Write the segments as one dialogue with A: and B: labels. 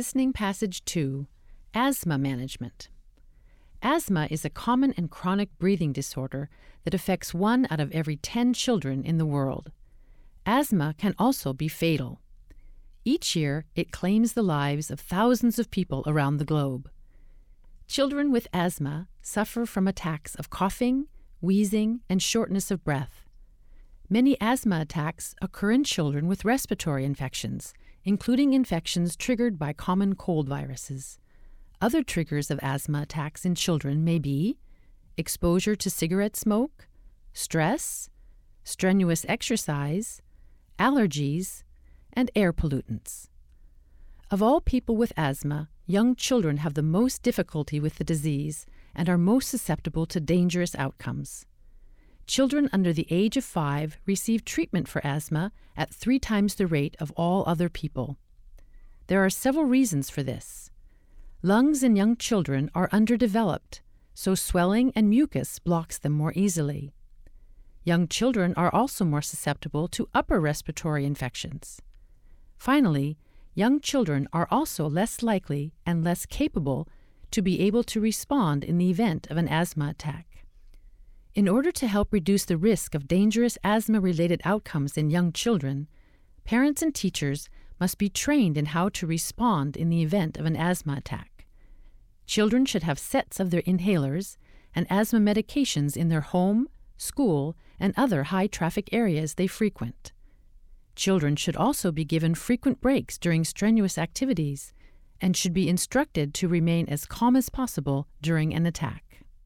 A: Listening Passage 2, Asthma Management. Asthma is a common and chronic breathing disorder that affects 1 out of every 10 children in the world. Asthma can also be fatal. Each year, it claims the lives of thousands of people around the globe. Children with asthma suffer from attacks of coughing, wheezing, and shortness of breath. Many asthma attacks occur in children with respiratory infections, including infections triggered by common cold viruses. Other triggers of asthma attacks in children may be exposure to cigarette smoke, stress, strenuous exercise, allergies, and air pollutants. Of all people with asthma, young children have the most difficulty with the disease and are most susceptible to dangerous outcomes. Children under the age of 5 receive treatment for asthma at 3 times the rate of all other people. There are several reasons for this. Lungs in young children are underdeveloped, so swelling and mucus blocks them more easily. Young children are also more susceptible to upper respiratory infections. Finally, young children are also less likely and less capable to be able to respond in the event of an asthma attack. In order to help reduce the risk of dangerous asthma-related outcomes in young children, parents and teachers must be trained in how to respond in the event of an asthma attack. Children should have sets of their inhalers and asthma medications in their home, school, and other high-traffic areas they frequent. Children should also be given frequent breaks during strenuous activities and should be instructed to remain as calm as possible during an attack.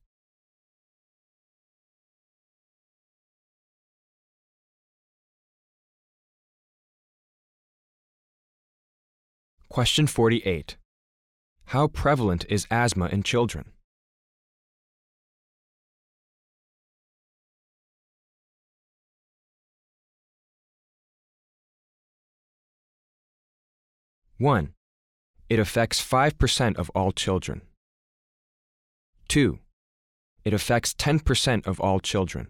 B: Question 48. How prevalent is asthma in children? One, it affects 5% of all children. 2, it affects 10% of all children.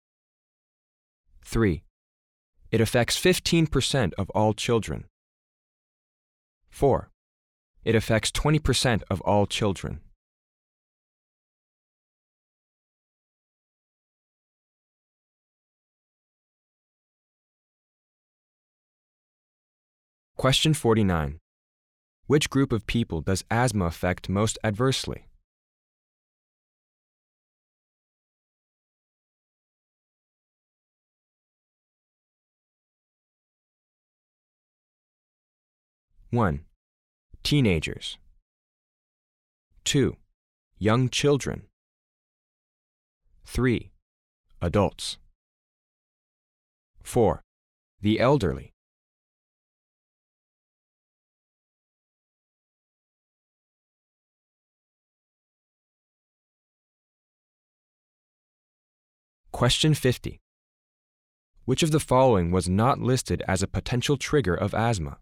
B: 3, it affects 15% of all children. 4, it affects 20% of all children. Question 49. Which group of people does asthma affect most adversely? One, teenagers. 2, young children. 3, adults. 4, the elderly. Question 50. Which of the following was not listed as a potential trigger of asthma?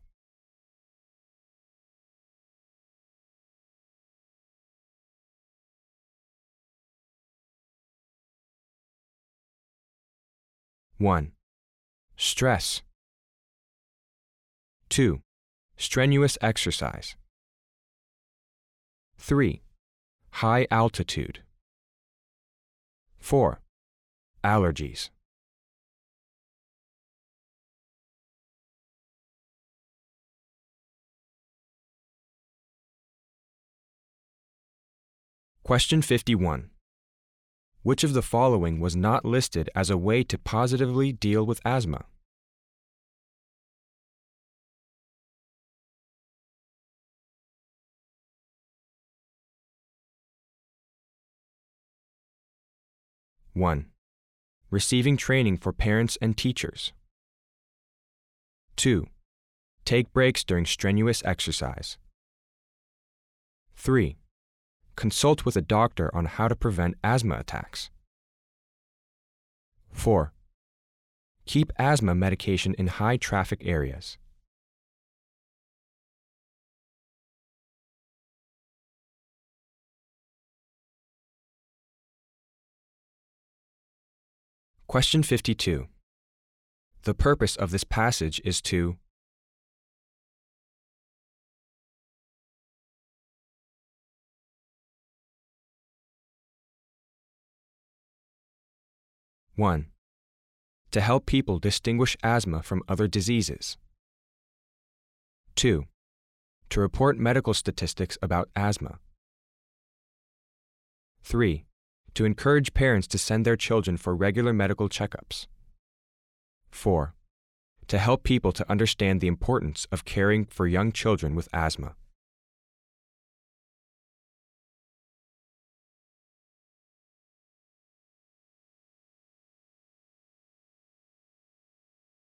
B: One, stress. 2, strenuous exercise. 3, high altitude. 4, allergies. Question 51. Which of the following was not listed as a way to positively deal with asthma? One, receiving training for parents and teachers. 2, take breaks during strenuous exercise. 3, consult with a doctor on how to prevent asthma attacks. 4, keep asthma medication in high-traffic areas. Question 52. The purpose of this passage is to 1. To help people distinguish asthma from other diseases. 2. To report medical statistics about asthma. 3. To encourage parents to send their children for regular medical checkups. 4. To help people to understand the importance of caring for young children with asthma.